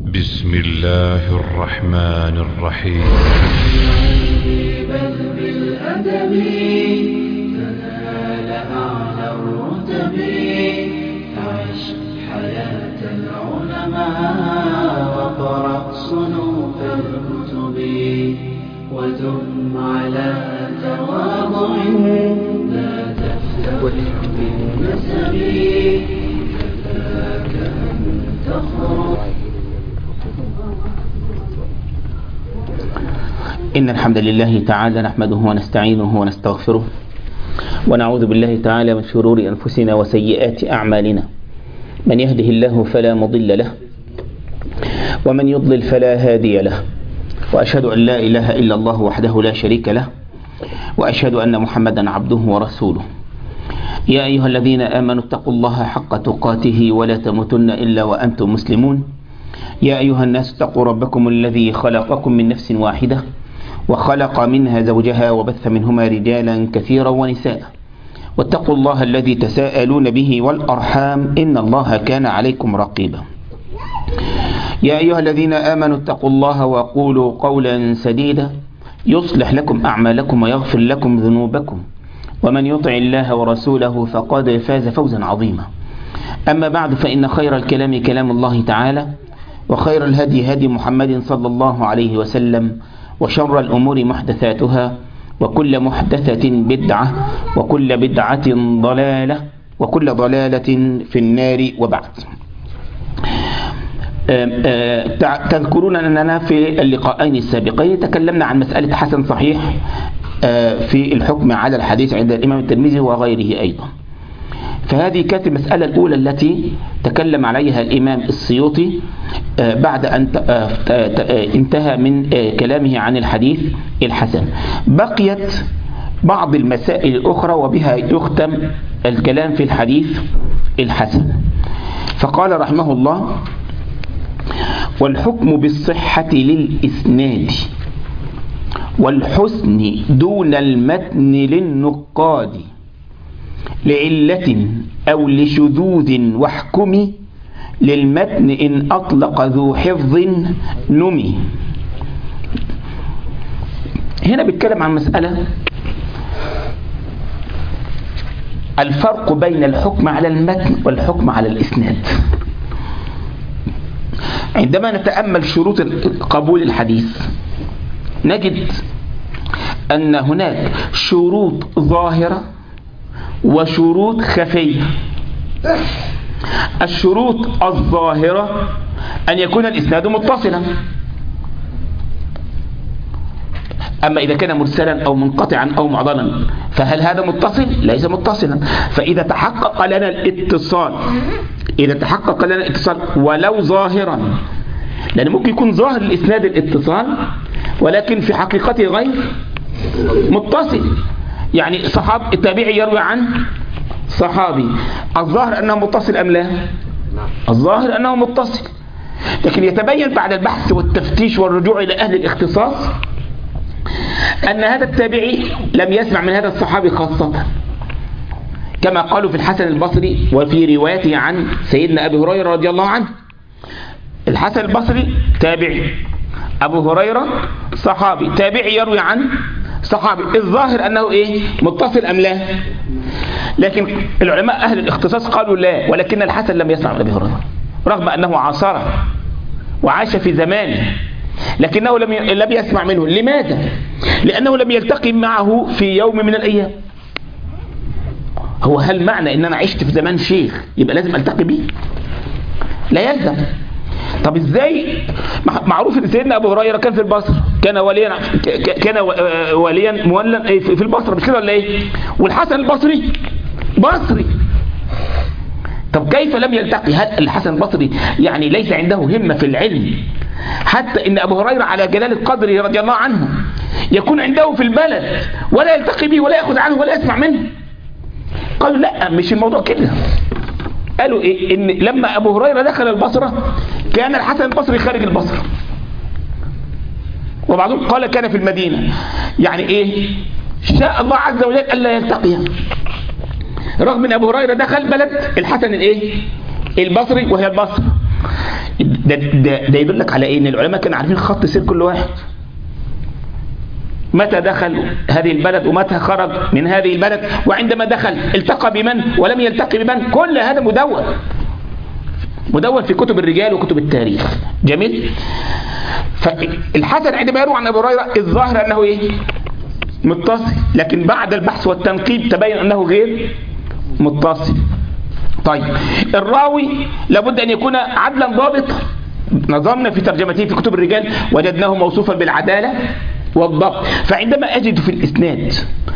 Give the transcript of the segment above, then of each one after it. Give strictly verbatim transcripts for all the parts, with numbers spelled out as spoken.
بسم الله الرحمن الرحيم. بل بالأدب تنال أعلى الرتب، فعش حياة العلماء وقرأ صنوف الكتب، ودم على تواضع لا تفتخر بالنسب، كفاك أن تخرج. إن الحمد لله تعالى نحمده ونستعينه ونستغفره، ونعوذ بالله تعالى من شرور أنفسنا وسيئات أعمالنا. من يهده الله فلا مضل له، ومن يضلل فلا هادي له، وأشهد أن لا إله إلا الله وحده لا شريك له، وأشهد أن محمدا عبده ورسوله. يا أيها الذين آمنوا اتقوا الله حق تقاته ولا تموتن إلا وأنتم مسلمون. يا أيها الناس اتقوا ربكم الذي خلقكم من نفس واحدة وخلق منها زوجها وبث منهما رجالا كثيرا ونساء، واتقوا الله الذي تساءلون به والأرحام إن الله كان عليكم رقيبا. يا أيها الذين آمنوا اتقوا الله وقولوا قولا سديدا يصلح لكم أعمالكم ويغفر لكم ذنوبكم، ومن يطع الله ورسوله فقد فاز فوزا عظيما. أما بعد، فإن خير الكلام كلام الله تعالى، وخير الهدي هدي محمد صلى الله عليه وسلم، وشر الأمور محدثاتها، وكل محدثة بدعة، وكل بدعة ضلالة، وكل ضلالة في النار. وبعد، تذكرون أننا في اللقاءين السابقين تكلمنا عن مسألة حسن صحيح في الحكم على الحديث عند الإمام الترمذي وغيره أيضا. فهذه كانت المسألة الأولى التي تكلم عليها الإمام السيوطي بعد أن انتهى من كلامه عن الحديث الحسن. بقيت بعض المسائل الأخرى وبها يختم الكلام في الحديث الحسن. فقال رحمه الله: والحكم بالصحة للإسناد والحسن دون المتن للنقاد، لعلة أو لشذوذ واحكم، للمتن إن أطلق ذو حفظ نمي. هنا بيتكلم عن مسألة الفرق بين الحكم على المتن والحكم على الإسناد. عندما نتأمل شروط قبول الحديث نجد أن هناك شروط ظاهرة وشروط خفية. الشروط الظاهرة أن يكون الإسناد متصلا، أما إذا كان مرسلا أو منقطعا أو معضلا فهل هذا متصل؟ ليس متصلا. فإذا تحقق لنا الاتصال إذا تحقق لنا الاتصال ولو ظاهرا، لأن ممكن يكون ظاهر الإسناد الاتصال ولكن في حقيقته غير متصل. يعني صحاب التابعي يروي عن صحابي، الظاهر أنه متصل أم لا؟ الظاهر أنه متصل، لكن يتبين بعد البحث والتفتيش والرجوع إلى أهل الاختصاص أن هذا التابعي لم يسمع من هذا الصحابي خاصة، كما قالوا في الحسن البصري وفي روايته عن سيدنا أبي هريرة رضي الله عنه. الحسن البصري تابعي، أبو هريرة صحابي، تابعي يروي عن صحابي، الظاهر أنه إيه؟ متصل أم لا؟ لكن العلماء أهل الاختصاص قالوا لا، ولكن الحسن لم يسمع من أبي هريرة رغم أنه عاصره وعاش في زمانه، لكنه لم لم يسمع منه. لماذا؟ لأنه لم يلتقي معه في يوم من الأيام. هو هل معنى أن أنا عشت في زمان شيخ يبقى لازم ألتقي به؟ لا يلزم. طب ازاي؟ معروف ان سيدنا ابو هريره كان في البصره، كان وليا كان وليا مولى في البصره، مش كده ولا ايه؟ والحسن البصري بصري. طب كيف لم يلتقي؟ هل الحسن البصري يعني ليس عنده همه في العلم حتى ان ابو هريره على جلاله قدره رضي الله عنه يكون عنده في البلد ولا يلتقي به ولا ياخذ عنه ولا يسمع منه؟ قالوا لا، مش الموضوع كده. قالوا إيه؟ إن لما أبو هريرة دخل البصرة كان الحسن البصري خارج البصرة، وبعضهم قال كان في المدينة. يعني إيه؟ شاء الله عز وجل ألا يلتقيا، رغم أن أبو هريرة دخل بلد الحسن الإيه؟ البصري وهي البصرة. ده, ده, ده يدلك على ايه؟ ان العلماء كانوا عارفين خط سير كل واحد، متى دخل هذه البلد ومتى خرج من هذه البلد، وعندما دخل التقى بمن ولم يلتقي بمن، كل هذا مدون مدون في كتب الرجال وكتب التاريخ. جميل. فالحسن عندما يروي عن ابي هريره الظاهر انه ايه؟ متصل، لكن بعد البحث والتنقيب تبين انه غير متصل. طيب الراوي لابد ان يكون عدلا ضابطا، نظرنا في ترجمته في كتب الرجال وجدناه موصوفا بالعداله والضبط. فعندما اجد في الاسناد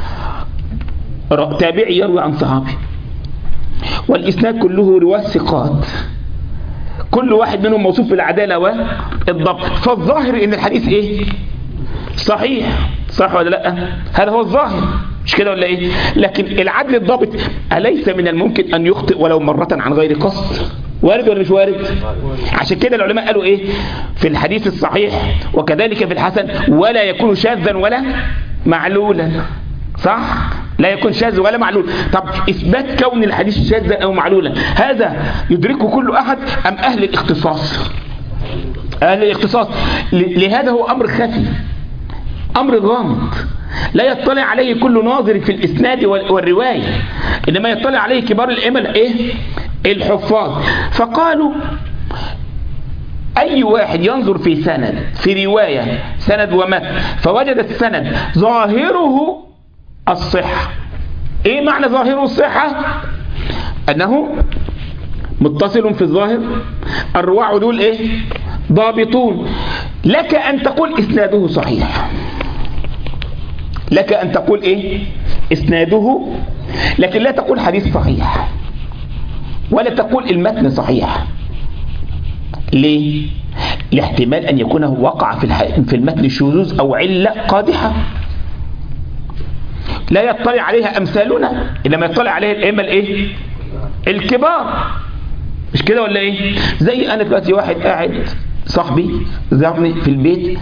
تابعي يروي عن صحابي والاسناد كله رواه ثقات، كل واحد منهم موصوف بالعداله والضبط، فالظاهر ان الحديث ايه؟ صحيح. صح ولا لا؟ هذا هو الظاهر، مش كده ولا ايه؟ لكن العدل الضابط أليس من الممكن ان يخطئ ولو مرة عن غير قصد؟ وارد ولا مش وارد؟ عشان كده العلماء قالوا ايه في الحديث الصحيح وكذلك في الحسن؟ ولا يكون شاذا ولا معلولا. صح؟ لا يكون شاذ ولا معلول. طب اثبات كون الحديث شاذا او معلولا هذا يدركه كل احد ام اهل الاختصاص؟ اهل الاختصاص. لهذا هو امر خفي، امر غامض لا يطلع عليه كل ناظر في الاسناد والروايه، انما يطلع عليه كبار الائمه ايه؟ الحفاظ. فقالوا اي واحد ينظر في سند في روايه سند ومتن فوجد السند ظاهره الصحه. ايه معنى ظاهره الصحه؟ انه متصل في الظاهر، الرواة عدول ايه؟ ضابطون. لك ان تقول اسناده صحيح، لك ان تقول ايه؟ اسناده، لكن لا تقول حديث صحيح ولا تقول المتن صحيح. ليه؟ لاحتمال ان يكون وقع في المتن شذوذ او عله قادحه لا يطلع عليها امثالنا، انما يطلع عليها الائمه الايه؟ الكبار. مش كده ولا ايه؟ زي انا دلوقتي واحد قاعد صاحبي زارني في البيت،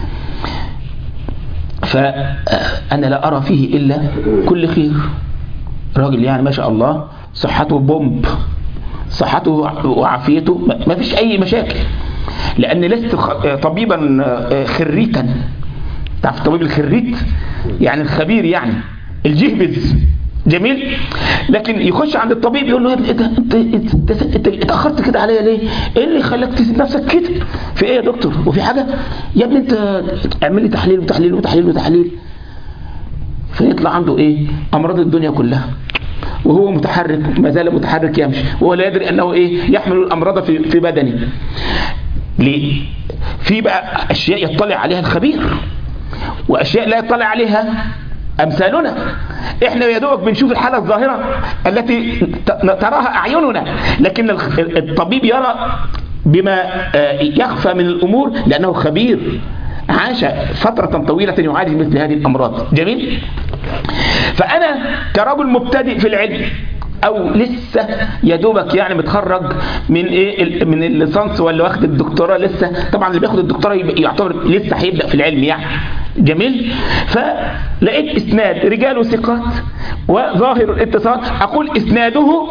فانا لا ارى فيه الا كل خير، راجل يعني ما شاء الله صحته بومب، صحته وعافيته ما فيش اي مشاكل، لان لست طبيبا خريتا. تعرف الطبيب الخريت يعني الخبير يعني الجهبذ. جميل. لكن يخش عند الطبيب يقول له يا ابني انت انت انت اتاخرت كده عليا ليه؟ ايه اللي خلاك تسيب نفسك كده؟ في ايه يا دكتور؟ وفي حاجه؟ يا ابني انت اعمل لي تحليل وتحليل وتحليل وتحليل. فيطلع عنده ايه؟ امراض الدنيا كلها، وهو متحرك ما زال متحرك يمشي وهو لا يدري انه ايه؟ يحمل الامراض في في بدنه. ليه؟ في بقى اشياء يطلع عليها الخبير واشياء لا يطلع عليها امثالنا. احنا يا دوبك بنشوف الحاله الظاهره التي تراها اعيننا، لكن الطبيب يرى بما يخفى من الامور لانه خبير عاش فتره طويله يعالج مثل هذه الامراض. جميل. فانا كرجل مبتدئ في العلم او لسه يا دوبك يعني متخرج من ايه؟ من الليسانس ولا واخد الدكتوراه لسه، طبعا اللي بياخد الدكتوراه يعتبر لسه هيبدا في العلم يعني. جميل. فلقيت اسناد رجاله ثقات وظاهر الاتصال، اقول اسناده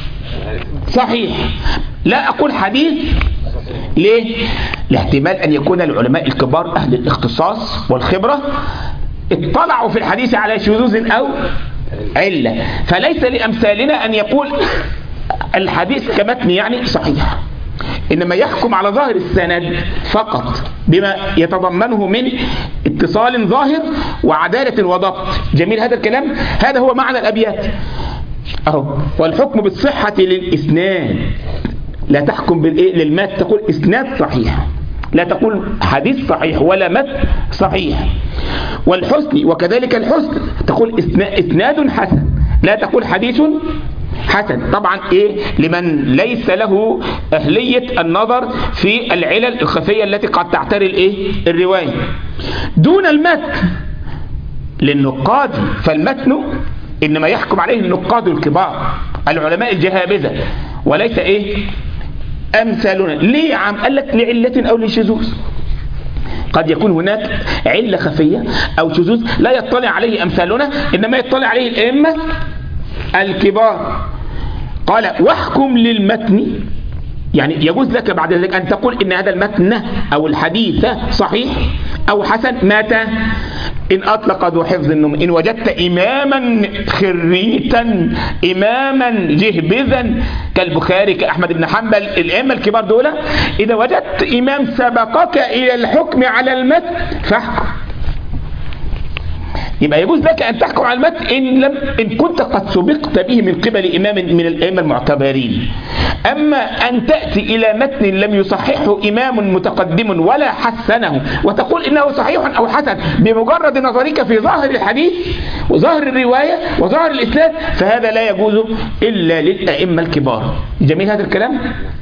صحيح، لا اقول حديث. ليه؟ لاحتمال ان يكون العلماء الكبار اهل الاختصاص والخبره اطلعوا في الحديث على شذوذ او علة، فليس لأمثالنا أن يقول الحديث كمتن يعني صحيح، إنما يحكم على ظاهر السند فقط بما يتضمنه من اتصال ظاهر وعدالة وضبط. جميل هذا الكلام. هذا هو معنى الأبيات أهو. والحكم بالصحة للإسناد، لا تحكم بالإيه للمات، تقول إسناد صحيح، لا تقول حديث صحيح ولا متن صحيح. والحسن وكذلك الحسن، تقول إسناد حسن، لا تقول حديث حسن. طبعا إيه؟ لمن ليس له أهلية النظر في العلل الخفية التي قد تعتري الإيه؟ الرواية. دون المتن للنقاد، فالمتن إنما يحكم عليه النقاد الكبار العلماء الجهابذة وليس إيه؟ أمثالنا. ليه يا عم؟ قال لك لعلة أو لشذوذ. قد يكون هناك علة خفية أو شذوذ لا يطلع عليه أمثالنا، إنما يطلع عليه الأئمة الكبار. قال واحكم للمتن يعني يجوز لك بعد ذلك أن تقول إن هذا المتن أو الحديث صحيح أو حسن متى؟ إن أطلق ذو حفظ النوم، إن وجدت إماما خريتا إماما جهبذا كالبخاري كأحمد بن حنبل الأئمة الكبار دول، إذا وجدت إمام سبقك إلى الحكم على المتن فاحكم. يبقى يجوز لك أن تحكم على المتن إن, لم إن كنت قد سبقت به من قبل إمام من الأئمة المعتبرين. أما أن تأتي إلى متن لم يصححه إمام متقدم ولا حسنه وتقول إنه صحيح أو حسن بمجرد نظرك في ظاهر الحديث وظاهر الرواية وظاهر الإسناد، فهذا لا يجوز إلا للأئمة الكبار. جميل هذا الكلام؟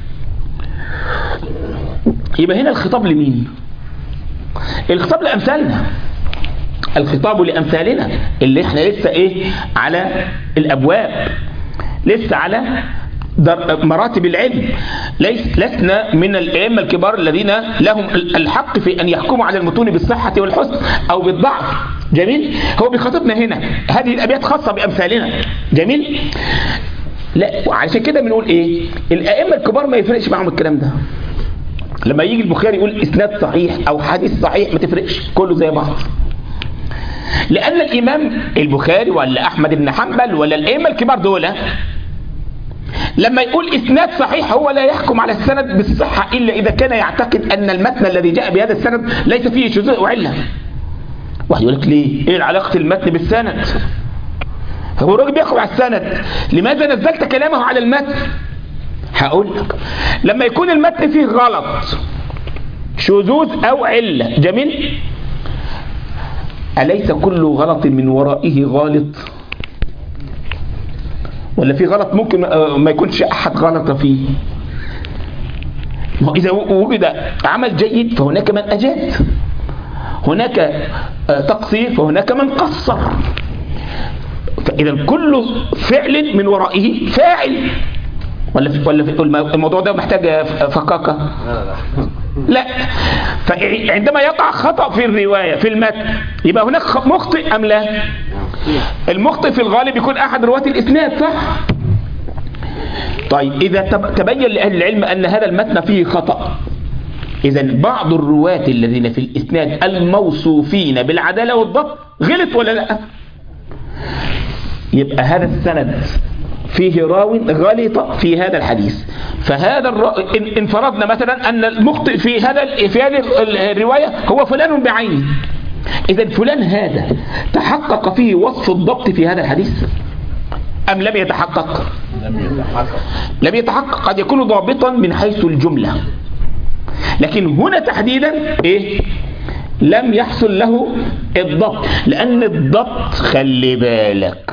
يبقى هنا الخطاب لمين؟ الخطاب لأمثالنا، الخطاب لأمثالنا اللي احنا لسه ايه على الأبواب، لسه على مراتب العلم، ليس لسنا من الأئمة الكبار الذين لهم الحق في أن يحكموا على المتون بالصحة والحسن أو بالضعف. جميل؟ هو بيخاطبنا هنا، هذه الأبيات خاصة بأمثالنا. جميل؟ لا، عشان كده بنقول ايه؟ الأئمة الكبار ما يفرقش معهم الكلام ده. لما يجي البخاري يقول إسناد صحيح أو حديث صحيح ما تفرقش، كله زي بعض. لأن الإمام البخاري ولا أحمد بن حنبل ولا الأئمة الكبار دول لما يقول إسناد صحيح هو لا يحكم على السند بالصحة إلا إذا كان يعتقد أن المتن الذي جاء بهذا السند ليس فيه شذوذ وعلة. واحد يقول لك ليه؟ إيه علاقة المتن بالسند؟ هو الراجل بيحكم على السند، لماذا نزلت كلامه على المتن؟ هقول لك، لما يكون المتن فيه غلط شذوذ أو علة، جميل؟ أليس كل غلط من ورائه غالط؟ ولا في غلط ممكن ما يكونش أحد غلط فيه؟ إذا وجد عمل جيد فهناك من أجاد، هناك تقصير فهناك من قصر، فإذا كل فعل من ورائه فاعل. ولا في ولا في الموضوع ده محتاج فقاقة؟ لا. فعندما يقع خطأ في الرواية في المتن يبقى هناك مخطئ أم لا؟ المخطئ في الغالب يكون أحد رواة الإسناد، صح؟ طيب إذا تبين لأهل العلم أن هذا المتن فيه خطأ، إذا بعض الرواة الذين في الإسناد الموصوفين بالعدالة والضبط غلط ولا لا؟ يبقى هذا السند فيه راو غلط في هذا الحديث، فهذا الرا... إن... إن فرضنا مثلا أن المخطئ في هذا في هذه الرواية هو فلان بعينه، إذا فلان هذا تحقق فيه وصف الضبط في هذا الحديث أم لم يتحقق؟ لم يتحقق. لم يتحقق. قد يكون ضابطا من حيث الجملة، لكن هنا تحديدا إيه؟ لم يحصل له الضبط، لأن الضبط خلي بالك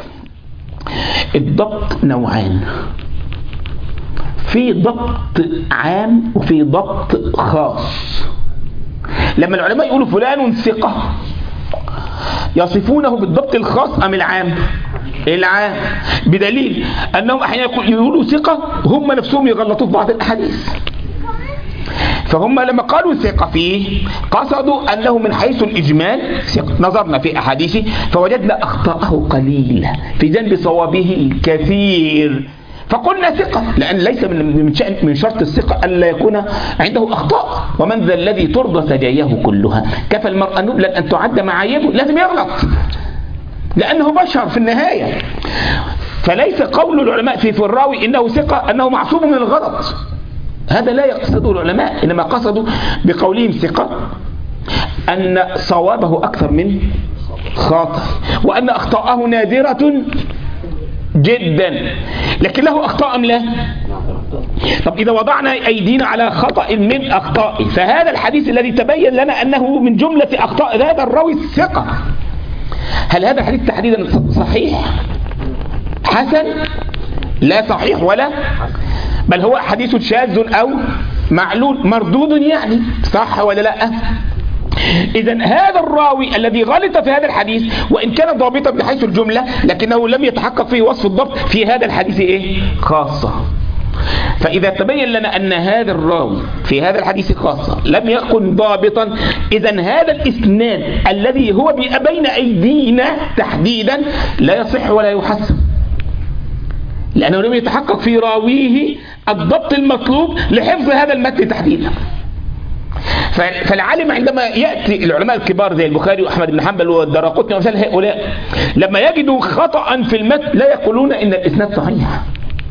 الضبط نوعان، في ضبط عام وفي ضبط خاص. لما العلماء يقولوا فلان ثقة يصفونه بالضبط الخاص أم العام؟ العام، بدليل أنهم أحيانا يقولوا ثقة هم نفسهم يغلطوا في بعض الأحاديث، فهم لما قالوا ثقة فيه قصدوا أنه من حيث الإجمال ثقة. نظرنا في أحاديثه فوجدنا أخطاءه قليلة في جنب صوابه كثير، فقلنا ثقة، لأن ليس من شأن من شرط الثقة ألا يكون عنده أخطاء. ومن ذا الذي ترضى سجاياه كلها؟ كفى المرء نبلا أن تعد معايبه، لازم يغلط لأنه بشر في النهاية. فليس قول العلماء في الراوي إنه ثقة أنه معصوم من الغلط، هذا لا يقصده العلماء، إنما قصدوا بقولهم ثقة أن صوابه أكثر من خاطئ، وأن أخطاءه نادرة جدا، لكن له أخطاء أم لا؟ طب إذا وضعنا أيدينا على خطأ من أخطائه، فهذا الحديث الذي تبين لنا أنه من جملة أخطاء هذا الراوي الثقة، هل هذا الحديث تحديدا صحيح حسن؟ لا صحيح ولا، بل هو حديث شاذ أو معلول مردود، يعني صح ولا لا؟ إذن هذا الراوي الذي غلط في هذا الحديث وإن كان ضابطا بحيث الجملة لكنه لم يتحقق فيه وصف الضبط في هذا الحديث إيه؟ خاصة. فإذا تبين لنا أن هذا الراوي في هذا الحديث خاصة لم يكن ضابطا، إذن هذا الإسناد الذي هو بين أيدينا تحديدا لا يصح ولا يحسن. لأنه لم يتحقق في راويه الضبط المطلوب لحفظ هذا المتن تحديدا. فالعالم عندما يأتي العلماء الكبار زي البخاري وأحمد بن حنبل والدراقطني ومثال هؤلاء لما يجدوا خطأ في المتن لا يقولون إن الإسناد صحيح،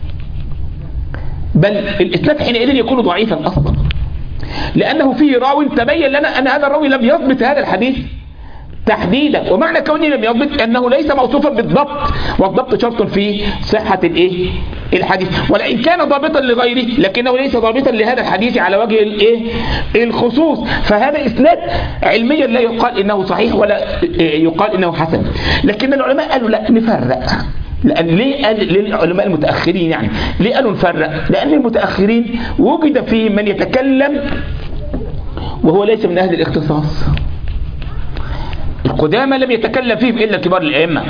بل الإسناد حينئذ يكون ضعيفا أصلا، لأنه فيه راو تبين لنا أن هذا الراوي لم يضبط هذا الحديث تحديدا. ومعنى كونه لم يضبط أنه ليس موصوفا بالضبط، والضبط شرط في صحة الإيه الحديث، ولئن كان ضابطا لغيره لكنه ليس ضابطا لهذا الحديث على وجه الإيه الخصوص، فهذا إسناد علميا لا يقال إنه صحيح ولا يقال إنه حسن. لكن العلماء قالوا لا نفرق. لأن ليه قال للعلماء المتأخرين يعني ليه قالوا نفرق؟ لأن المتأخرين وجد فيه من يتكلم وهو ليس من أهل الاختصاص. القدامى لم يتكلم فيهم إلا كبار الأئمة،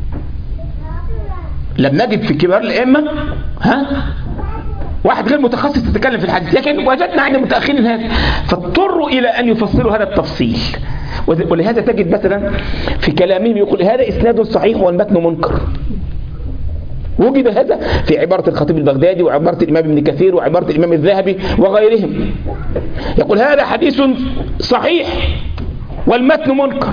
لم نجد في كبار الأئمة ها واحد غير متخصص يتكلم في الحديث، لكن وجدنا عند المتأخرين هذا، فاضطروا إلى أن يفصلوا هذا التفصيل. ولهذا تجد مثلا في كلامهم يقول هذا إسناد صحيح والمتن منكر. وجد هذا في عبارة الخطيب البغدادي وعبارة الإمام ابن كثير وعبارة الإمام الذهبي وغيرهم، يقول هذا حديث صحيح والمتن منكر.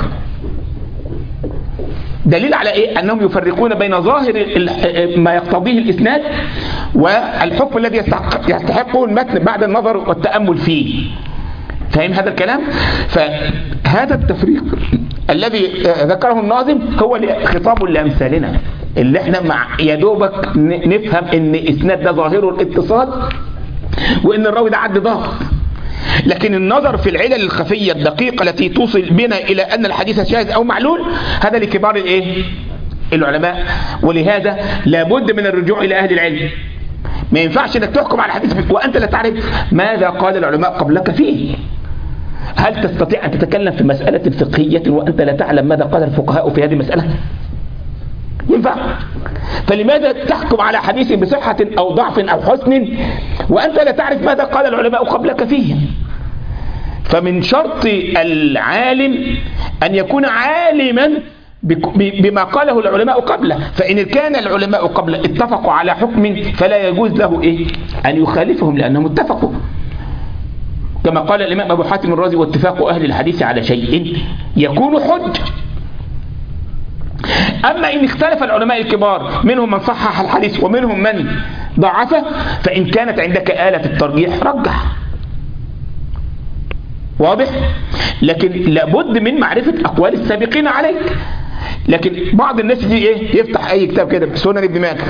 دليل على إيه؟ أنهم يفرقون بين ظاهر ما يقتضيه الإسناد والحكم الذي يستحقه المتن بعد النظر والتأمل فيه. فهم هذا الكلام؟ فهذا التفريق الذي ذكره الناظم هو خطاب لأمثالنا اللي احنا مع يدوبك نفهم ان اسناد ده ظاهره الاتصال وان الراوي ده عد ضابط، لكن النظر في العلل الخفية الدقيقة التي توصل بنا الى ان الحديث شاذ او معلول هذا لكبار الايه العلماء. ولهذا لابد من الرجوع الى اهل العلم. ما ينفعش انك تحكم على الحديث وانت لا تعرف ماذا قال العلماء قبلك فيه. هل تستطيع ان تتكلم في مسألة فقهية وانت لا تعلم ماذا قال الفقهاء في هذه المسألة؟ ينفع؟ فلماذا تحكم على حديث بصحة أو ضعف أو حسن وأنت لا تعرف ماذا قال العلماء قبلك فيه؟ فمن شرط العالم أن يكون عالما بما قاله العلماء قبله، فإن كان العلماء قبله اتفقوا على حكم فلا يجوز له إيه؟ أن يخالفهم لأنهم اتفقوا، كما قال الإمام أبو حاتم الرازي واتفاق أهل الحديث على شيء يكون حج. أما إن اختلف العلماء الكبار منهم من صحح الحديث ومنهم من ضعفه فإن كانت عندك آلة الترجيح رجح. واضح؟ لكن لابد من معرفة أقوال السابقين عليك. لكن بعض الناس دي إيه يفتح أي كتاب كده سنن ابن ماجه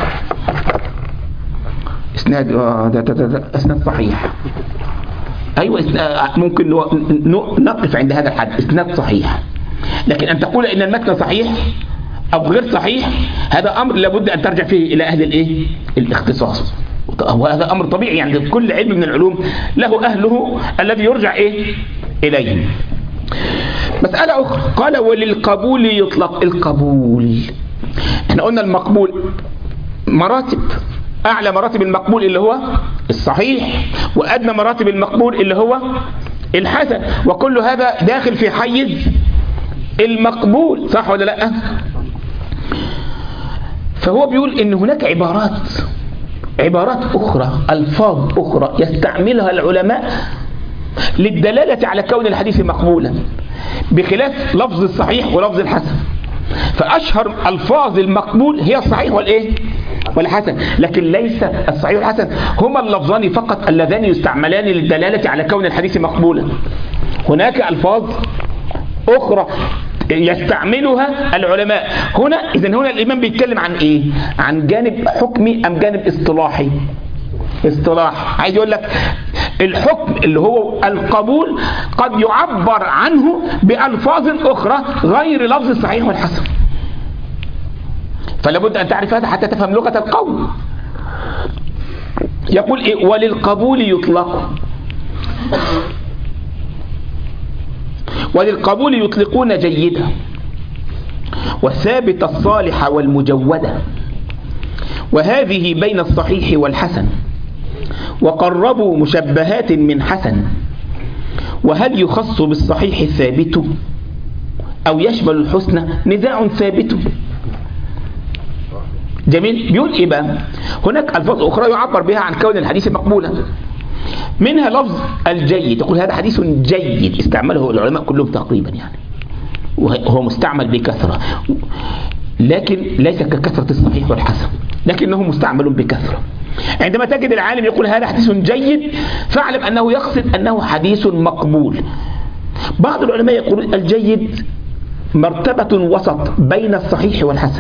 إسناد آه ده, ده, ده, ده إسناد صحيح. أيوة ممكن نقف عند هذا الحد إسناد صحيح، لكن أن تقول إن المتن صحيح أو غير صحيح هذا أمر لابد أن ترجع فيه إلى أهل الإيه؟ الاختصاص. وهذا أمر طبيعي، يعني كل علم من العلوم له أهله الذي يرجع إيه؟ إليهم. مسألة أخرى قال وللقبول يطلق. القبول احنا قلنا المقبول مراتب، أعلى مراتب المقبول اللي هو الصحيح، وأدنى مراتب المقبول اللي هو الحسن، وكل هذا داخل في حيز المقبول، صح ولا لا؟ فهو بيقول ان هناك عبارات عبارات اخرى الفاظ اخرى يستعملها العلماء للدلالة على كون الحديث مقبولا بخلاف لفظ الصحيح ولفظ الحسن. فاشهر الفاظ المقبول هي الصحيح والايه والحسن، لكن ليس الصحيح والحسن هما اللفظان فقط اللذان يستعملان للدلالة على كون الحديث مقبولا. هناك الفاظ اخرى يستعملها العلماء. هنا إذن هنا الإمام بيتكلم عن إيه؟ عن جانب حكمي أم جانب اصطلاحي؟ اصطلاح. عايز يقول لك الحكم اللي هو القبول قد يعبر عنه بألفاظ أخرى غير لفظ الصحيح والحسن، فلا بد أن تعرف هذا حتى تفهم لغة القول. يقول إيه؟ وللقبول يطلق. وللقبول يطلقون جيدة والثابت الصالح والمجودة، وهذه بين الصحيح والحسن، وقربوا مشبهات من حسن. وهل يخص بالصحيح الثابت أو يشمل الحسن؟ نزاع ثابت. جميل. بيقول ايه بقى؟ هناك الفاظ اخرى يعبر بها عن كون الحديث مقبولا، منها لفظ الجيد، يقول هذا حديث جيد، استعمله العلماء كلهم تقريبا يعني، وهو مستعمل بكثرة، لكن ليس ككثرة الصحيح والحسن، لكنه مستعمل بكثرة. عندما تجد العالم يقول هذا حديث جيد فاعلم أنه يقصد أنه حديث مقبول. بعض العلماء يقول الجيد مرتبة وسط بين الصحيح والحسن.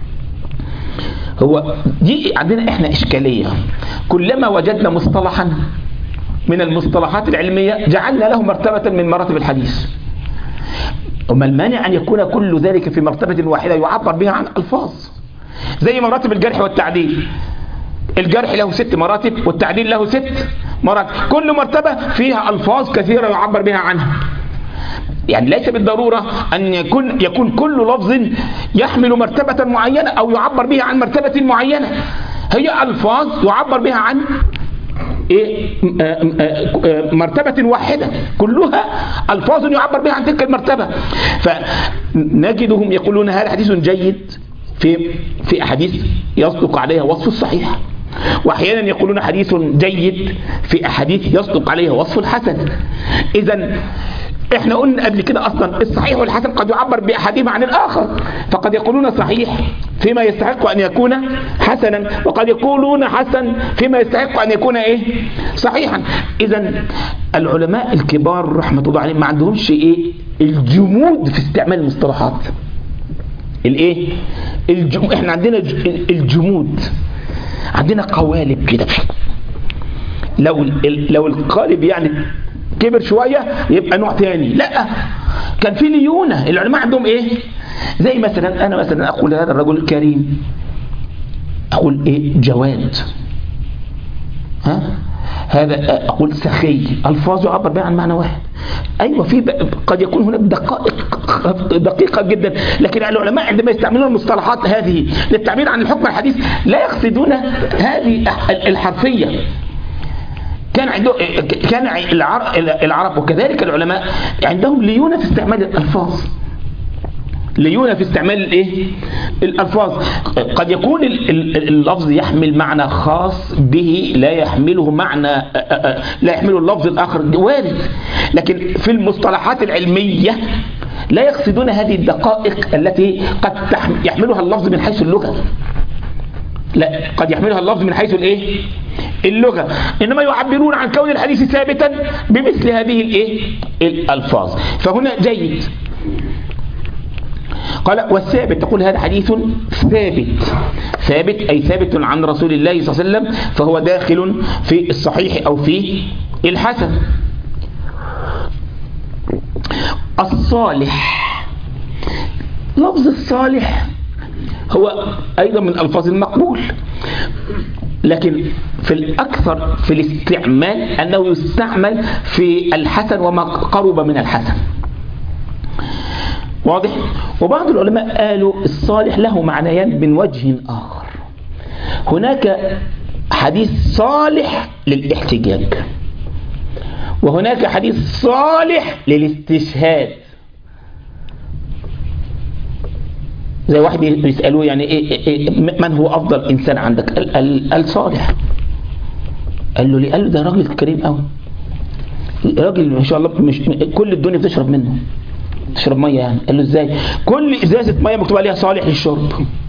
هو دي عندنا احنا إشكالية، كلما وجدنا مصطلحا من المصطلحات العلمية جعلنا له مرتبة من مراتب الحديث. وما المانع أن يكون كل ذلك في مرتبة واحدة يعبر بها عن ألفاظ، زي مراتب الجرح والتعديل. الجرح له ست مراتب والتعديل له ست مراتب، كل مرتبة فيها ألفاظ كثيرة يعبر بها عنها. يعني ليس بالضرورة أن يكون يكون كل لفظ يحمل مرتبة معينة أو يعبر بها عن مرتبة معينة، هي ألفاظ يعبر بها عن إيه؟ مرتبة واحدة، كلها ألفاظ يعبر بها عن تلك المرتبة. فنجدهم يقولون هذا حديث جيد في في أحاديث يصدق عليها وصف الصحيح، وأحيانا يقولون حديث جيد في أحاديث يصدق عليها وصف الحسن. إذن احنا قلنا قبل كده اصلا الصحيح والحسن قد يعبر باحدهما عن الاخر، فقد يقولون صحيح فيما يستحق ان يكون حسنا، وقد يقولون حسن فيما يستحق ان يكون ايه صحيحا. اذا العلماء الكبار رحمه الله عليهم ما عندهمش ايه الجمود في استعمال المصطلحات. الايه الجم... احنا عندنا الجمود، عندنا قوالب كده، لو لو القالب يعني كبر شوية يبقى نوع تاني، لا كان في ليونة. العلماء عندهم ايه؟ زي مثلا انا مثلا اقول هذا الرجل كريم، اقول ايه جواد، ها هذا اقول سخي، الفاظ يعبر بها عن معنى واحد. ايوه في قد يكون هناك دقائق دقيقة جدا، لكن العلماء عندما يستعملون المصطلحات هذه للتعبير عن الحكم الحديث لا يقصدون هذه الحرفية. كان عنده كان العرب وكذلك العلماء عندهم ليونة في استعمال الألفاظ، ليونة في استعمال الايه الألفاظ. قد يكون اللفظ يحمل معنى خاص به لا يحمله معنى لا يحمله اللفظ الآخر، وارد. لكن في المصطلحات العلمية لا يقصدون هذه الدقائق التي قد يحملها اللفظ من حيث اللغة، لا قد يحملها اللفظ من حيث الايه اللغة، انما يعبرون عن كون الحديث ثابتا بمثل هذه الايه الالفاظ. فهنا جيد. قال والثابت، تقول هذا حديث ثابت، ثابت اي ثابت عن رسول الله صلى الله عليه وسلم، فهو داخل في الصحيح او في الحسن. الصالح، لفظ الصالح هو أيضا من ألفاظ المقبول، لكن في الأكثر في الاستعمال أنه يستعمل في الحسن وما قرب من الحسن، واضح؟ وبعض العلماء قالوا الصالح له معنيان من وجه آخر. هناك حديث صالح للاحتجاج، وهناك حديث صالح للاستشهاد. زي واحد يسألوه يعني إيه إيه من هو أفضل إنسان عندك؟ قال صالح. قال له ليه؟ قال له ده راجل كريم قوي، راجل ما شاء الله مش كل الدنيا بتشرب منه، تشرب مية يعني. قال له ازاي؟ كل ازازة مية مكتوب عليها صالح للشرب.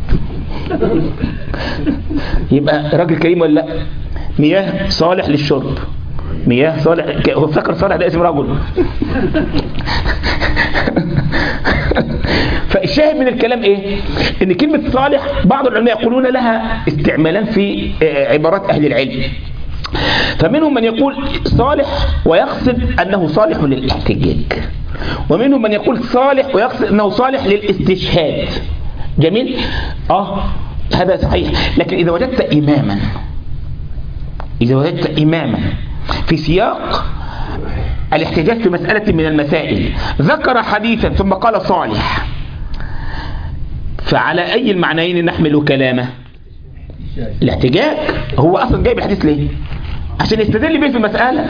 يبقى راجل كريم ولا لا؟ مياه صالح للشرب، مياه صالح، هو فكر صالح ده اسم رجل. فالشاهد من الكلام ايه؟ ان كلمة صالح بعض العلماء يقولون لها استعمالا في عبارات اهل العلم. فمنهم من يقول صالح ويقصد انه صالح للاحتجاج، ومنهم من يقول صالح ويقصد انه صالح للاستشهاد. جميل؟ اه هذا صحيح. لكن اذا وجدت اماما اذا وجدت اماما في سياق الاحتجاج في مسألة من المسائل ذكر حديثا ثم قال صالح، فعلى أي المعنيين نحمل كلامه؟ الاحتجاج. هو أصلا جايب الحديث ليه؟ عشان يستدل به في المسألة.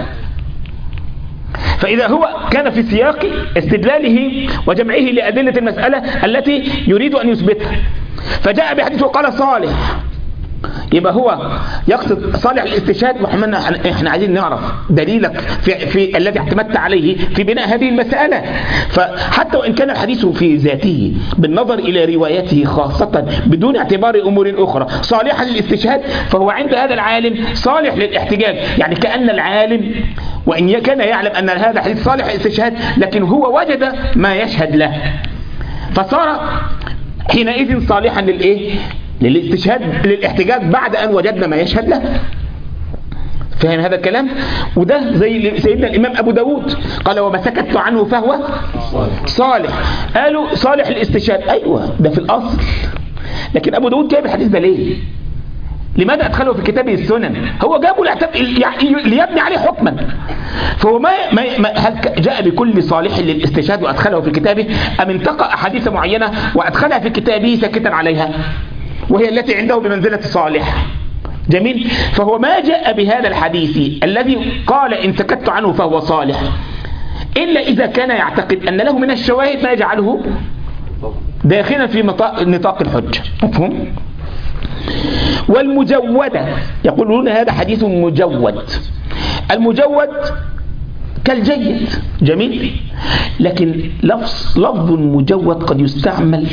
فإذا هو كان في سياق استدلاله وجمعه لأدلة المسألة التي يريد أن يثبتها، فجاء بحديث وقال صالح، يبقى هو يقصد صالح الاستشهاد. وحنا احنا عايزين نعرف دليلك في, في الذي اعتمدت عليه في بناء هذه المسألة. فحتى وإن كان الحديث في ذاته بالنظر إلى روايته خاصة بدون اعتبار أمور أخرى صالحا للاستشهاد، فهو عند هذا العالم صالح للاحتجاج. يعني كأن العالم وإن كان يعلم أن هذا حديث صالح للاستشهاد لكن هو وجد ما يشهد له، فصار حينئذ صالحا للإيه؟ للاستشهاد للاحتجاج بعد أن وجدنا ما يشهد له. فهم هذا الكلام؟ وده زي سيدنا الإمام أبو داود قال وما سكت عنه فهو صالح. قالوا صالح للاستشهاد، أيوة ده في الأصل، لكن أبو داود جاب الحديث ده ليه؟ لماذا أدخله في كتابه السنن؟ هو جابه ليبني عليه حكما. فهو ما, ما هل جاء بكل صالح للاستشهاد وأدخله في كتابه، أم انتقى أحاديث معينة وأدخلها في كتابه ساكتا عليها وهي التي عنده بمنزلة صالح؟ جميل. فهو ما جاء بهذا الحديث الذي قال إن سكت عنه فهو صالح إلا إذا كان يعتقد أن له من الشواهد ما يجعله داخلا في نطاق الحجة. مفهوم؟ والمجودة يقولون هذا حديث مجود. المجود كالجيد، جميل، لكن لفظ لفظ مجود قد يستعمل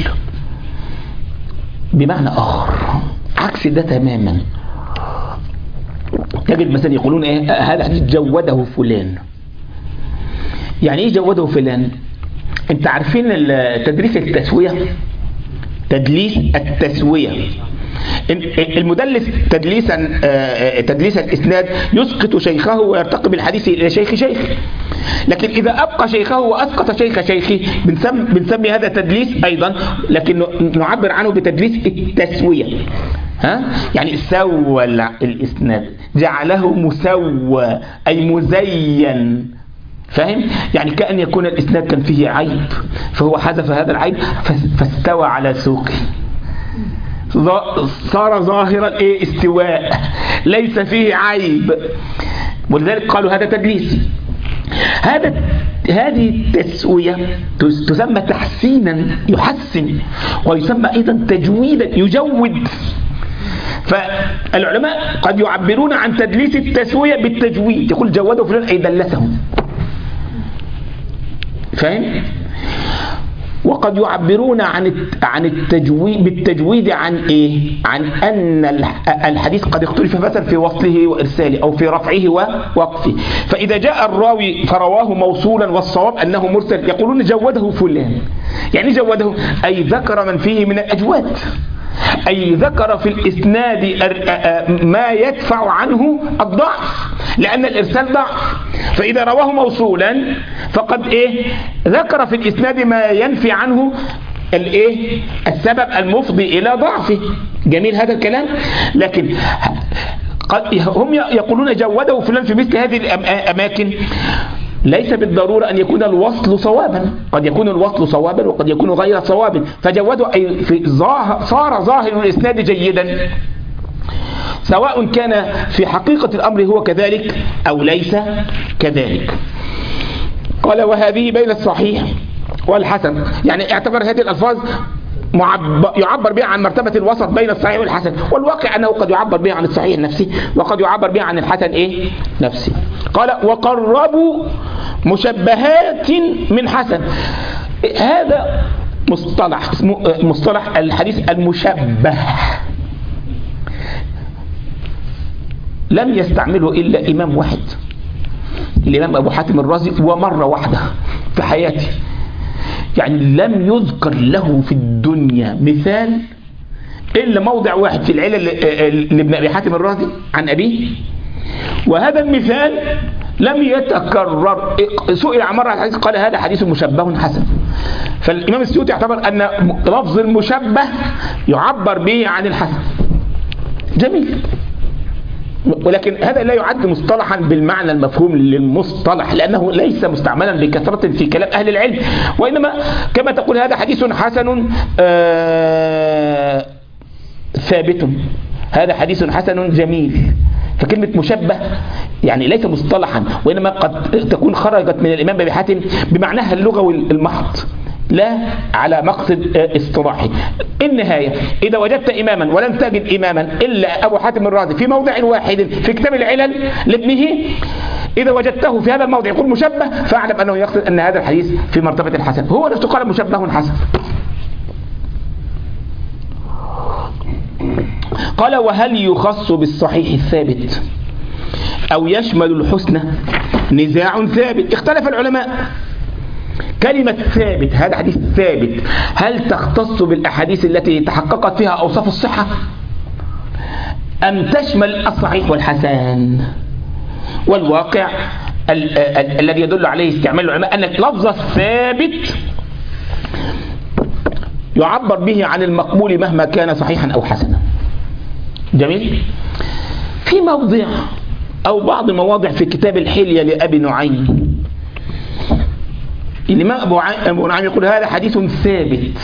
بمعنى آخر عكس ده تماما. تجد مثلا يقولون ايه هذا حديث جوده فلان. يعني ايه جوده فلان؟ انت عارفين تدريس التسوية، تدليس التسوية، المدلس تدليسا تدليس الاسناد يسقط شيخه ويرتقي بالحديث الى شيخ شيخ، لكن اذا ابقى شيخه واسقط شيخ شيخه بنسمي, بنسمي هذا تدليس ايضا، لكن نعبر عنه بتدليس التسوية. ها؟ يعني سوى الاسناد، جعله مسوى اي مزين. فاهم؟ يعني كأن يكون الاسناد كان فيه عيب فهو حذف هذا العيب فاستوى على سوقه، صار ظاهرا ايه استواء ليس فيه عيب، ولذلك قالوا هذا تدليس. هذا هذه التسوية تسمى تحسينا يحسن، ويسمى ايضا تجويدا يجود. فالعلماء قد يعبرون عن تدليس التسوية بالتجويد، يقول جوده فلان اي دلسهم. فاهم؟ وقد يعبرون عن عن التجويد بالتجويد عن ايه؟ عن ان الحديث قد اختلف مثلا في وصله وارساله او في رفعه ووقفه، فاذا جاء الراوي فرواه موصولا والصواب انه مرسل يقولون جوده فلان. يعني جوده اي ذكر من فيه من الاجواد، أي ذكر في الإسناد ما يدفع عنه الضعف، لأن الإرسال ضعف، فإذا رواه موصولا فقد إيه ذكر في الإسناد ما ينفي عنه الإيه السبب المفضي إلى ضعفه. جميل هذا الكلام. لكن هم يقولون جوده فلان في مثل هذه الأماكن، ليس بالضرورة أن يكون الوصل صوابا، قد يكون الوصل صوابا وقد يكون غير صواب، فجوده أي في صار ظاهر الإسناد جيدا، سواء كان في حقيقة الأمر هو كذلك أو ليس كذلك. قال وهذه بين الصحيح والحسن، يعني اعتبر هذه الألفاظ يعبر بها عن مرتبة الوسط بين الصحيح والحسن، والواقع أنه قد يعبر بها عن الصحيح نفسه وقد يعبر بها عن الحسن إيه نفسه. قال وقربوا مشبهات من حسن. هذا مصطلح مصطلح الحديث المشبه لم يستعمله إلا إمام واحد، الإمام أبو حاتم الرازي، ومرة واحدة في حياته. يعني لم يذكر له في الدنيا مثال إلا موضع واحد في العلل لابن أبي حاتم الرازي عن أبيه، وهذا المثال لم يتكرر. سئل عن مرة الحديث قال هذا حديث مشبه حسن. فالإمام السيوطي يعتبر أن لفظ المشبه يعبر به عن الحسن. جميل. ولكن هذا لا يعد مصطلحا بالمعنى المفهوم للمصطلح، لأنه ليس مستعملا بكثرة في كلام أهل العلم، وإنما كما تقول هذا حديث حسن آه ثابت، هذا حديث حسن جميل. فكلمة مشبه يعني ليس مصطلحا، وإنما قد تكون خرجت من الإمام أبي حاتم بمعناها اللغوي المحض، لا على مقصد اصطلاحي. النهاية إذا وجدت إماما ولم تجد إماما إلا أبو حاتم الرازي في موضع واحد في كتاب العلل لابنه، إذا وجدته في هذا الموضع يقول مشبه، فاعلم أنه يقصد أن هذا الحديث في مرتبة الحسن. هو نفسه قال مشبه حسن. قال وهل يخص بالصحيح الثابت أو يشمل الحسنى؟ نزاع ثابت، اختلف العلماء. كلمة ثابت، هذا حديث ثابت، هل تختص بالأحاديث التي تحققت فيها أوصاف الصحة أم تشمل الصحيح والحسن؟ والواقع ال ال الذي يدل عليه استعمال العلماء أن لفظ الثابت يعبر به عن المقبول مهما كان صحيحا أو حسنا. جميل. في موضع أو بعض المواضع في كتاب الحلية لأبي نعيم الإمام أبو نعيم يقول هذا حديث ثابت،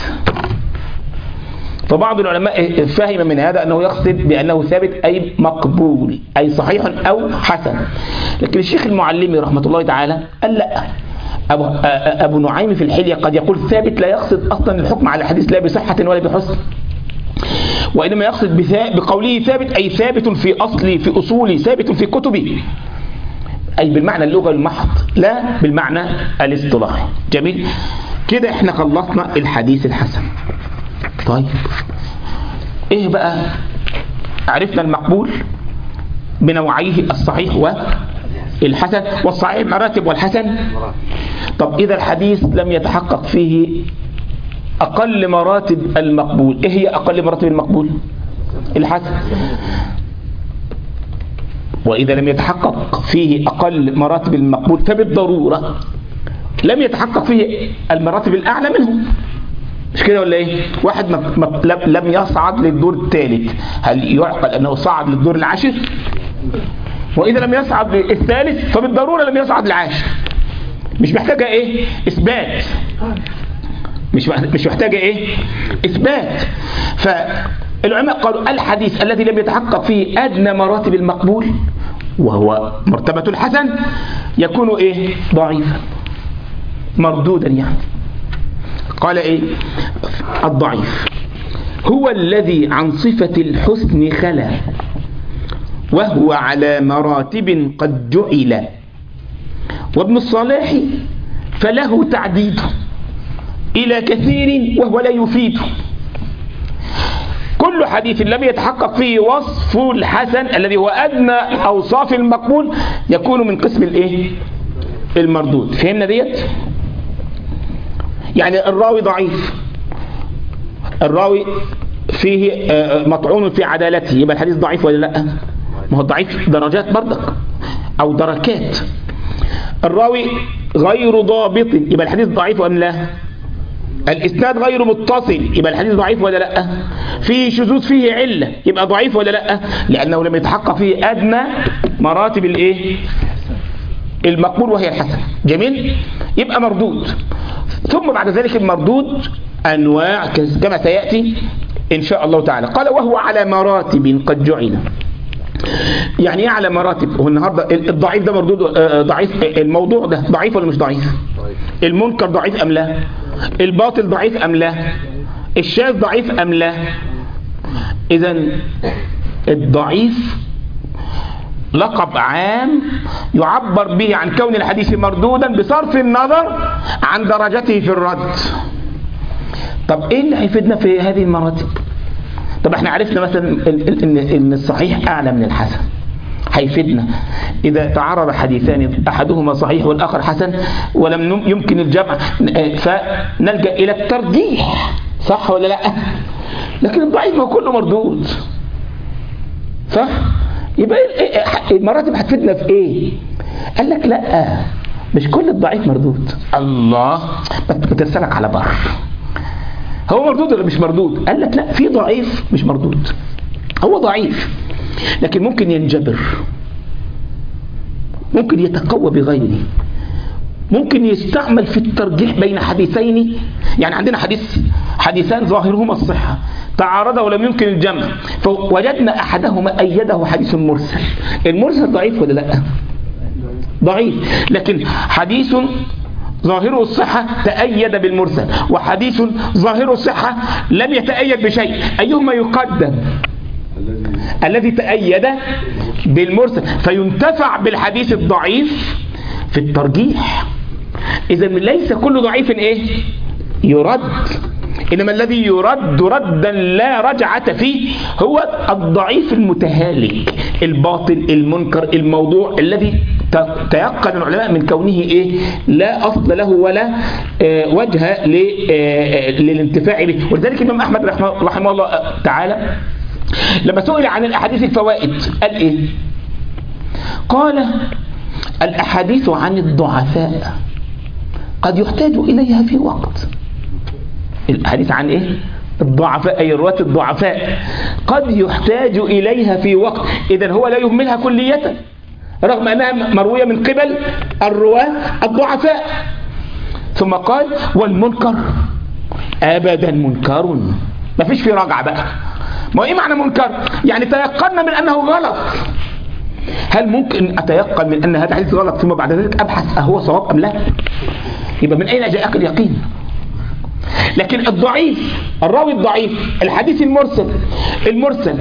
فبعض العلماء فهم من هذا أنه يقصد بأنه ثابت أي مقبول أي صحيح أو حسن. لكن الشيخ المعلمي رحمة الله تعالى قال لا، أبو, أبو نعيم في الحلية قد يقول ثابت لا يقصد أصلا الحكم على الحديث لا بصحة ولا بحسن، وإنما يقصد بقوله ثابت أي ثابت في أصلي في أصولي ثابت في كتبي، أي بالمعنى اللغة المحض لا بالمعنى الاصطلاحي. جميل كده، احنا خلصنا الحديث الحسن. طيب ايه بقى؟ عرفنا المقبول بنوعيه الصحيح والحسن، والصحيح مراتب والحسن. طب إذا الحديث لم يتحقق فيه أقل مراتب المقبول، إيه هي أقل مراتب المقبول؟ الحسن. وإذا لم يتحقق فيه أقل مراتب المقبول فبالضرورة لم يتحقق فيه المراتب الأعلى منه، مش كده ولا إيه؟ واحد لم يصعد للدور الثالث، هل يعقل أنه صعد للدور العاشر؟ وإذا لم يصعد للثالث فبالضرورة لم يصعد للعاشر. مش محتاجة إيه؟ إثبات. مش مش محتاجة إيه؟ إثبات. فالعلماء قالوا الحديث الذي لم يتحقق فيه أدنى مراتب المقبول وهو مرتبة الحسن يكون إيه؟ ضعيفا مردودا. يعني قال إيه؟ الضعيف هو الذي عن صفة الحسن خلا وهو على مراتب قد جعل، وابن الصلاح فله تعديد إلى كثير وهو لا يفيد. كل حديث لم يتحقق فيه وصف الحسن الذي هو أدنى أوصاف المقبول يكون من قسم الإيه؟ المردود. فهمنا ديت؟ يعني الراوي ضعيف، الراوي فيه مطعون في عدالته، يبقى الحديث ضعيف ولا لا؟ ما هو ضعيف درجات برضك أو دركات. الراوي غير ضابط يبقى الحديث ضعيف أم لا؟ الإسناد غير متصل يبقى الحديث ضعيف ولا لا؟ فيه شذوذ فيه علة يبقى ضعيف ولا لا؟ لأنه لم يتحقق فيه أدنى مراتب الإيه؟ المقبول وهي الحسن. جميل؟ يبقى مردود. ثم بعد ذلك المردود أنواع كما سيأتي إن شاء الله تعالى. قال وهو على مراتب قد جعل. يعني ايه على مراتب؟ هو النهارده الضعيف ده مردود ضعيف، الموضوع ده ضعيف ولا مش ضعيف؟ المنكر ضعيف ام لا؟ الباطل ضعيف ام لا؟ الشاذ ضعيف ام لا؟ اذا الضعيف لقب عام يعبر به عن كون الحديث مردودا بصرف النظر عن درجته في الرد. طب ايه اللي هيفيدنا في هذه المراتب؟ طب احنا عرفنا مثلا ان الصحيح اعلى من الحسن، هيفيدنا اذا تعارض حديثان احدهما صحيح والاخر حسن ولم يمكن الجمع فنلجأ الى الترجيح، صح ولا لا؟ لكن الضعيف هو كله مردود، صح؟ يبقى المراتب هتفيدنا في ايه؟ قال لك لا مش كل الضعيف مردود. الله بترسلك على بر، هو مردود ولا مش مردود؟ قال لك لا في ضعيف مش مردود، هو ضعيف لكن ممكن ينجبر، ممكن يتقوى بغيره، ممكن يستعمل في الترجيح بين حديثين. يعني عندنا حديث حديثان ظاهرهما الصحة تعارضا ولم يمكن الجمع، فوجدنا أحدهما أيده حديث مرسل. المرسل ضعيف ولا لا؟ ضعيف، لكن حديث ظاهره الصحة تأيد بالمرسل، وحديث ظاهره الصحة لم يتأيد بشيء، أيهما يقدم؟ الذي تأيد بالمرسل، فينتفع بالحديث الضعيف في الترجيح. إذا ليس كل ضعيف إيه؟ يرد، إنما الذي يرد ردا لا رجعة فيه هو الضعيف المتهالك، الباطل، المنكر، الموضوع الذي تيقن العلماء من كونه إيه؟ لا أصل له ولا آه وجه آه للانتفاع به. ولذلك الإمام أحمد رحمه, رحمه الله تعالى لما سئل عن الأحاديث الفوائد قال إيه؟ قال الأحاديث عن الضعفاء قد يحتاج إليها في وقت. الحديث عن إيه؟ الضعفاء، أي الرواة الضعفاء قد يحتاج إليها في وقت. إذن هو لا يهملها كلية رغم أنها مروية من قبل الرواة الضعفاء. ثم قال والمنكر أبدا منكر، ما فيش في راجعة بقى. ما إيه معنى منكر؟ يعني تيقنا من أنه غلط. هل ممكن أتيقن من أن هذا حديث غلط ثم بعد ذلك أبحث أهو صواب أم لا؟ يبقى من أين جاءك اليقين؟ لكن الضعيف، الراوي الضعيف، الحديث المرسل، المرسل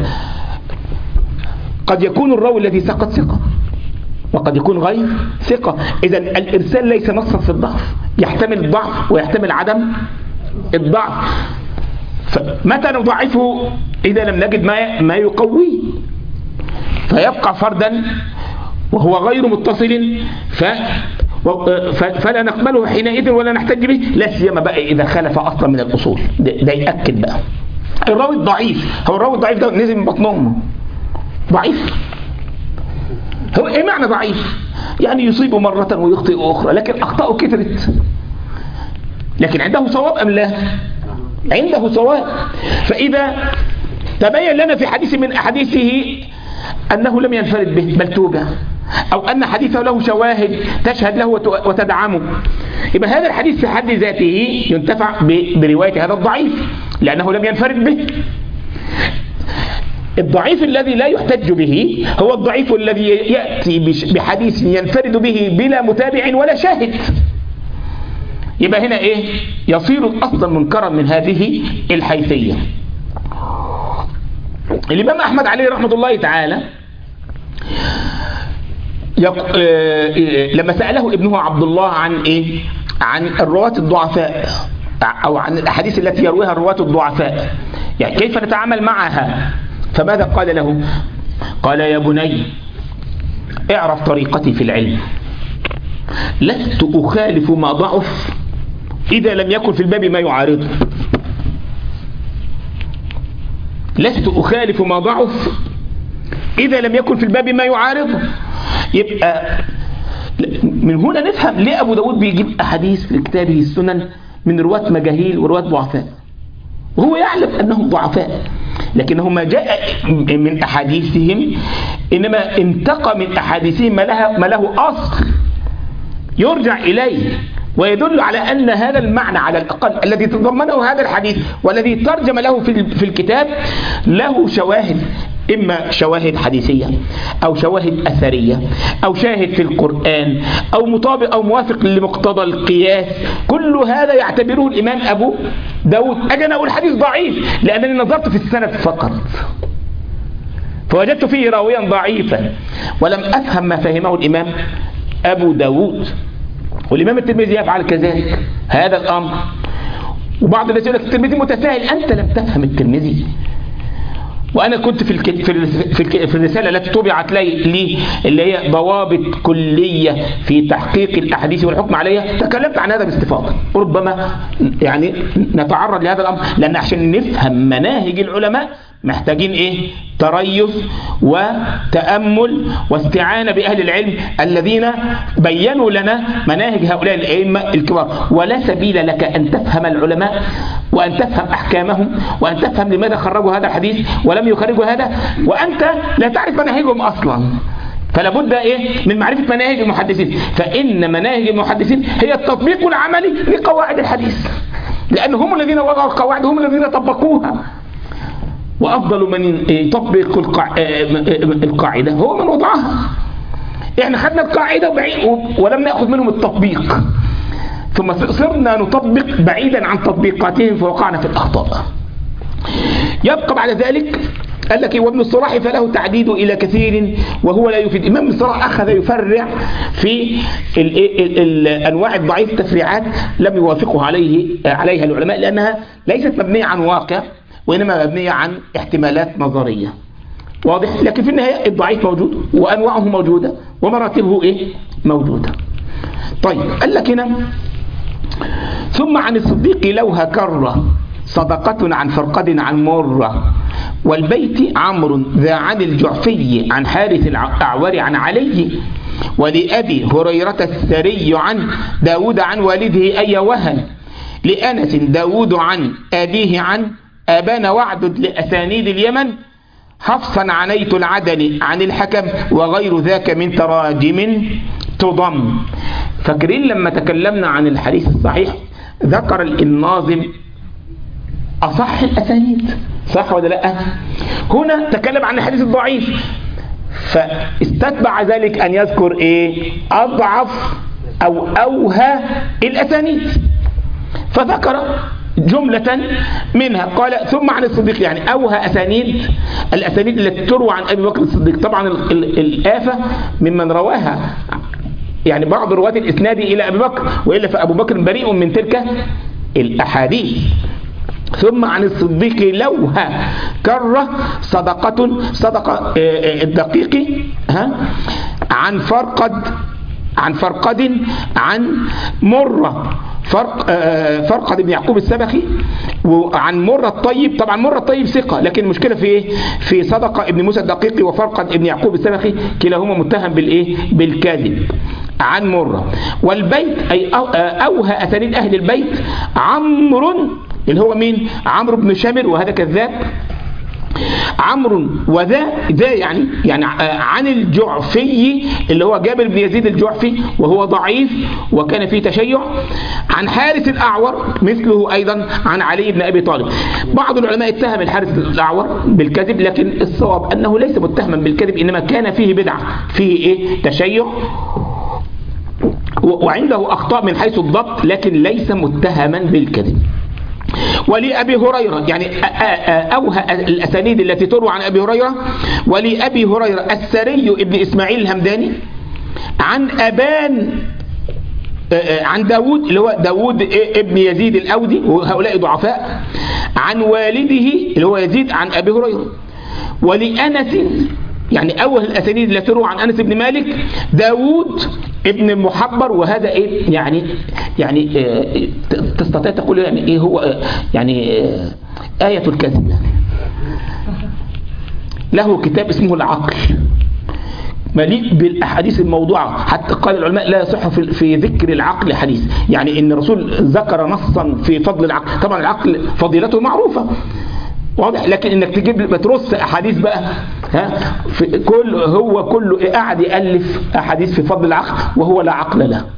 قد يكون الراوي الذي سقط ثقة وقد يكون غير ثقة. إذا الإرسال ليس نصا في الضعف، يحتمل الضعف ويحتمل عدم الضعف. فمتى نضعفه؟ إذا لم نجد ما ما يقويه، فيبقى فردا وهو غير متصل ف فلا نقبله حينئذ ولا نحتج به، لا سيما بقى إذا خالف أصلا من الأصول. ده يأكد بقى الراوي الضعيف. هو الراوي الضعيف ده نزل من بطن أمه ضعيف. هو إيه معنى ضعيف؟ يعني يصيب مرة ويخطئ أخرى، لكن أخطأه كثرت. لكن عنده صواب أم لا؟ عنده صواب. فإذا تبين لنا في حديث من أحاديثه أنه لم ينفرد به بل توبع، أو أن حديثه له شواهد تشهد له وتدعمه، يبقى هذا الحديث في حد ذاته ينتفع برواية هذا الضعيف لأنه لم ينفرد به. الضعيف الذي لا يحتج به هو الضعيف الذي يأتي بحديث ينفرد به بلا متابع ولا شاهد. يبقى هنا إيه؟ يصير أصلا منكرا من هذه الحيثية. الإمام أحمد عليه رحمة الله تعالى يق... لما سأله ابنه عبد الله عن إيه؟ عن الرواة الضعفاء أو عن الأحاديث التي يرويها الرواة الضعفاء، يعني كيف نتعامل معها؟ فماذا قال له؟ قال يا بني اعرف طريقتي في العلم، لست أخالف ما ضعف إذا لم يكن في الباب ما يعارضه. لست أخالف ما ضعف إذا لم يكن في الباب ما يعارضه. يبقى من هنا نفهم ليه أبو داود بيجيب أحاديث في كتابه السنن من رواة مجاهيل ورواة ضعفاء، وهو يعلم أنهم ضعفاء، لكنه ما جاء من أحاديثهم إنما انتقى من أحاديثهم ما له, ما له أصل يرجع إليه ويدل على أن هذا المعنى على الأقل الذي تضمنه هذا الحديث والذي ترجم له في الكتاب له شواهد، إما شواهد حديثية أو شواهد أثرية أو شاهد في القرآن أو مطابق أو موافق لمقتضى القياس. كل هذا يعتبره الإمام أبو داود. أجي أنا أقول حديث ضعيف لأنني نظرت في السند فقط فوجدت فيه راويا ضعيفا ولم أفهم ما فهمه الإمام أبو داود. والإمام الترمذي يفعل كذلك هذا الأمر. وبعض الناس يقول لك الترمذي متساهل. أنت لم تفهم الترمذي. وأنا كنت في الك... في, ال... في, الك... في الرسالة التي طبعت لي لي اللي هي ضوابط كلية في تحقيق الأحاديث والحكم عليها تكلمت عن هذا باستفاضة. ربما يعني نتعرض لهذا الأمر لأن عشان نفهم مناهج العلماء محتاجين إيه؟ تريث وتأمل واستعانة بأهل العلم الذين بينوا لنا مناهج هؤلاء الأئمة الكبار. ولا سبيل لك أن تفهم العلماء وأن تفهم أحكامهم وأن تفهم لماذا خرجوا هذا الحديث ولم يخرجوا هذا وأنت لا تعرف مناهجهم أصلا. فلا بد إيه؟ من معرفة مناهج المحدثين. فإن مناهج المحدثين هي التطبيق العملي لقواعد الحديث، لأن هم الذين وضعوا القواعد هم الذين طبقوها. وأفضل من يطبق القاعدة هو من وضعها. احنا خدنا القاعدة ولم نأخذ منهم التطبيق. ثم صرنا نطبق بعيدا عن تطبيقاتهم فوقعنا في الأخطاء. يبقى بعد ذلك قال لك وابن الصلاح فله تعديد إلى كثير وهو لا يفيد. إمام ابن الصلاح أخذ يفرع في ال ال ال الأنواع الضعيف تفريعات لم يوافقه عليه عليها العلماء، لأنها ليست مبنية عن واقع وإنما مبنية عن احتمالات نظرية. واضح؟ لكن في النهاية الضعيف موجود وأنواعه موجودة ومراتبه إيه؟ موجودة. طيب قال لك هنا ثم عن الصديق لوها كرة صدقة عن فرقد عن مرة، والبيت عمرو ذا عن الجعفي عن حارث الأعور عن علي، ولأبي هريرة الثري عن داود عن والده أي وهن، لأنس داود عن أبيه عن أبان وعدد لأسانيد اليمن، حفصا عنيت العدل عن الحكم، وغير ذاك من تراجم تضم. فاكرين لما تكلمنا عن الحديث الصحيح ذكر الناظم أصح الأسانيد، صح ولا لا؟ هنا تكلم عن الحديث الضعيف فاستتبع ذلك أن يذكر إيه؟ أضعف أو أوهى الأسانيد، فذكر جملة منها قال ثم عن الصديق، يعني أوهى أسانيد الأسانيد التي تروى عن أبي بكر الصديق. طبعا الآفة ممن رواها يعني بعض رواة الإسناد إلى أبي بكر، وإلا فأبو بكر بريء من تلك الأحاديث. ثم عن الصديق لوها كرة صدقة صدقة الدقيق ها عن فرقد عن فرقد عن مرة فرق فرقد بن يعقوب السبخي، وعن مرة الطيب. طبعا مرة الطيب ثقة، لكن المشكلة في ايه؟ في صدقة ابن موسى الدقيقي وفرقد ابن يعقوب السبخي كلاهما متهم بالايه؟ بالكذب عن مرة. والبيت أي أوهى أسانيد أهل البيت عمرو اللي هو مين؟ عمرو بن شامر وهذا كذاب. عمرو وذا ذا يعني يعني عن الجعفي اللي هو جابر بن يزيد الجعفي وهو ضعيف وكان فيه تشيع. عن حارث الأعور مثله أيضا عن علي بن أبي طالب. بعض العلماء اتهم الحارث الأعور بالكذب، لكن الصواب أنه ليس متهما بالكذب، إنما كان فيه بدعة، فيه إيه؟ تشيع وعنده أخطاء من حيث الضبط، لكن ليس متهما بالكذب. ولأبي هريرة يعني أوهى الأسانيد التي تروى عن أبي هريرة، ولأبي هريرة السري ابن إسماعيل الهمداني عن أبان عن داود اللي هو داود ابن يزيد الأودي وهؤلاء ضعفاء، عن والده اللي هو يزيد عن أبي هريرة. ولأنس يعني أول الأسانيد التي تروى عن أنس بن مالك داود ابن المحبر، وهذا إيه يعني يعني إيه تستطيع تقول يعني إيه هو يعني إيه آية الكذب. يعني له كتاب اسمه العقل مليء بالأحاديث الموضوعة، حتى قال العلماء لا يصح في, في ذكر العقل حديث، يعني إن الرسول ذكر نصا في فضل العقل. طبعا العقل فضيلته معروفة واضح، لكن انك تجيب بترص احاديث بقى ها في كل هو كله قاعد يالف احاديث في فضل العقل وهو لا عقل له.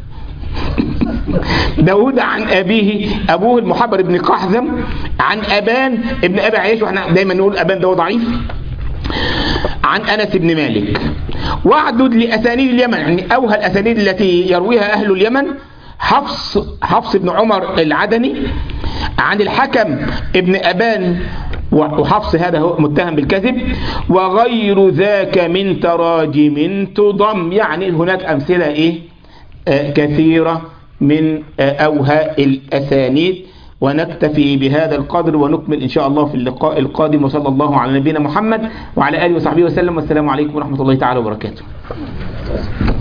داود عن ابيه ابوه المحبر بن قحزم عن ابان ابن ابي عياش، واحنا دايما نقول ابان ده ضعيف، عن انس بن مالك. واعدد لاسانيد اليمن يعني اوهى الاسانيد التي يرويها اهل اليمن حفص حفص بن عمر العدني عن الحكم ابن ابان، وحفص هذا هو متهم بالكذب. وغير ذاك من تراجم تضم، يعني هناك أمثلة إيه آه كثيرة من آه أوهى الأسانيد. ونكتفي بهذا القدر ونكمل إن شاء الله في اللقاء القادم، وصلى الله على نبينا محمد وعلى آله وصحبه وسلم، والسلام عليكم ورحمة الله تعالى وبركاته.